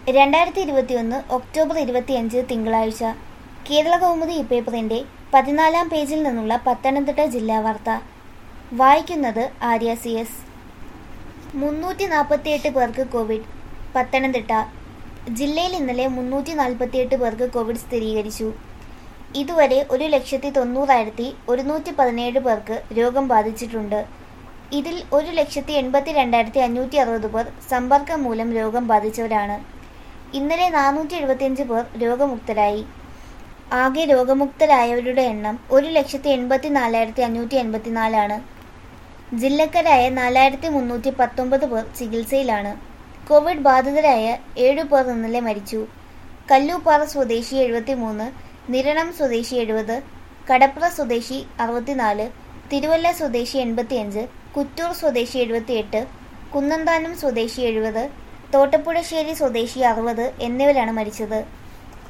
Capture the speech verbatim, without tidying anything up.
രണ്ടായിരത്തി ഇരുപത്തിയൊന്ന് ഒക്ടോബർ ഇരുപത്തിയഞ്ച് തിങ്കളാഴ്ച കേരളകൗമുദി ഇപ്പേപ്പറിന്റെ പതിനാലാം പേജിൽ നിന്നുള്ള പത്തനംതിട്ട ജില്ലാ വാർത്ത. വായിക്കുന്നത് ആര്യ സി എസ്. മുന്നൂറ്റി നാൽപ്പത്തിയെട്ട് പേർക്ക് കോവിഡ്. പത്തനംതിട്ട ജില്ലയിൽ ഇന്നലെ മുന്നൂറ്റി നാൽപ്പത്തിയെട്ട് പേർക്ക് കോവിഡ് സ്ഥിരീകരിച്ചു. ഇതുവരെ ഒരു ലക്ഷത്തി തൊണ്ണൂറായിരത്തി ഒരുന്നൂറ്റി പതിനേഴ് പേർക്ക് രോഗം ബാധിച്ചിട്ടുണ്ട്. ഇതിൽ ഒരു ലക്ഷത്തി എൺപത്തി രണ്ടായിരത്തി അഞ്ഞൂറ്റി അറുപത് പേർ സമ്പർക്കം മൂലം രോഗം ബാധിച്ചവരാണ്. ഇന്നലെ നാനൂറ്റി എഴുപത്തിയഞ്ച് പേർ രോഗമുക്തരായി. ആകെ രോഗമുക്തരായവരുടെ എണ്ണം ഒരു ലക്ഷത്തി എൺപത്തി നാലായിരത്തി അഞ്ഞൂറ്റി എൺപത്തിനാലാണ്. ജില്ലക്കാരായ നാലായിരത്തി മുന്നൂറ്റി പത്തൊമ്പത് പേർ ചികിത്സയിലാണ്. കോവിഡ് ബാധിതരായ ഏഴു പേർ ഇന്നലെ മരിച്ചു. കല്ലൂപ്പാറ സ്വദേശി എഴുപത്തി മൂന്ന്, നിരണം സ്വദേശി എഴുപത്, കടപ്ര സ്വദേശി അറുപത്തിനാല്, തിരുവല്ല സ്വദേശി എൺപത്തിയഞ്ച്, കുറ്റൂർ സ്വദേശി എഴുപത്തിയെട്ട്, കുന്നന്താനം സ്വദേശി എഴുപത്, തോട്ടപ്പുഴശ്ശേരി സ്വദേശി അറുപത് എന്നിവരാണ് മരിച്ചത്.